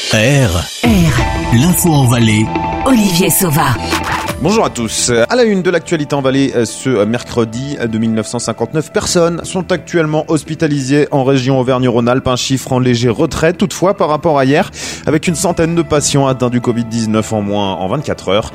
R. L'info en Valais. Olivier Sauva. Bonjour à tous. À la une de l'actualité en Valais, ce mercredi de 1959, personnes sont actuellement hospitalisées en région Auvergne-Rhône-Alpes, un chiffre en léger retrait toutefois par rapport à hier, avec une centaine de patients atteints du Covid-19 en moins en 24 heures.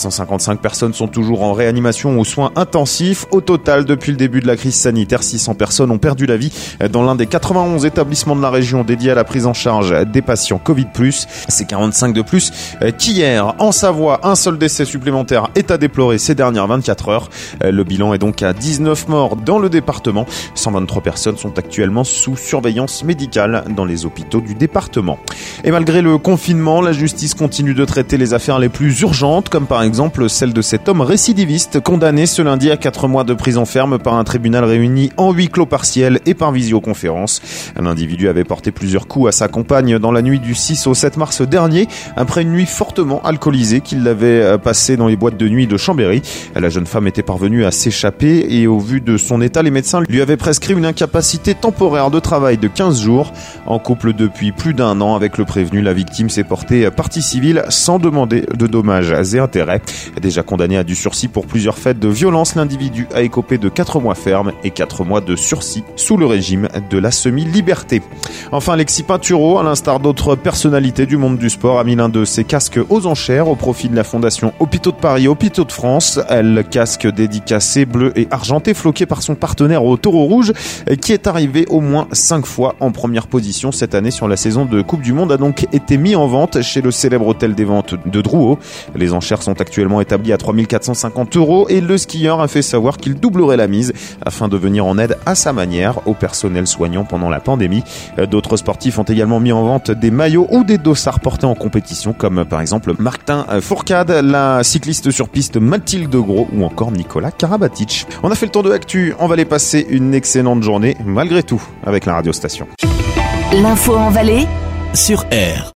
755 personnes sont toujours en réanimation ou soins intensifs. Au total, depuis le début de la crise sanitaire, 600 personnes ont perdu la vie dans l'un des 91 établissements de la région dédiés à la prise en charge des patients Covid+. C'est 45 de plus qu'hier. En Savoie, un seul décès supplémentaire est à déplorer ces dernières 24 heures. Le bilan est donc à 19 morts dans le département. 123 personnes sont actuellement sous surveillance médicale dans les hôpitaux du département. Et malgré le confinement, la justice continue de traiter les affaires les plus urgentes, comme par exemple celle de cet homme récidiviste condamné ce lundi à 4 mois de prison ferme par un tribunal réuni en huis clos partiel et par visioconférence. L'individu avait porté plusieurs coups à sa compagne dans la nuit du 6 au 7 mars dernier, après une nuit fortement alcoolisée qu'il l'avait passée dans les boîtes de nuit de Chambéry. La jeune femme était parvenue à s'échapper et au vu de son état, les médecins lui avaient prescrit une incapacité temporaire de travail de 15 jours. En couple depuis plus d'1 an avec le prévenu, la victime s'est portée partie civile sans demander de dommages et intérêts. Déjà condamné à du sursis pour plusieurs faits de violence, l'individu a écopé de 4 mois ferme et 4 mois de sursis sous le régime de la semi-liberté. Enfin, Alexis Pinturo, à l'instar d'autres personnalités du monde du sport, a mis l'un de ses casques aux enchères au profit de la fondation Hôpitaux de Paris, Hôpitaux de France. Le casque dédicacé bleu et argenté floqué par son partenaire au Taureau Rouge, qui est arrivé au moins 5 fois en première position cette année sur la saison de Coupe du Monde, a donc été mis en vente chez le célèbre hôtel des ventes de Drouot. Les enchères sont actuellement établies à 3 450 € et le skieur a fait savoir qu'il doublerait la mise afin de venir en aide à sa manière au personnel soignant pendant la pandémie. D'autres sportifs ont également mis en vente des maillots ou des dossards portés en compétition, comme par exemple Martin Fourcade, la cycliste sur piste Mathilde Gros ou encore Nicolas Karabatic. On a fait le tour de l'actu, on va aller passer une excellente journée malgré tout avec la radio station. L'info en Valais Sur R.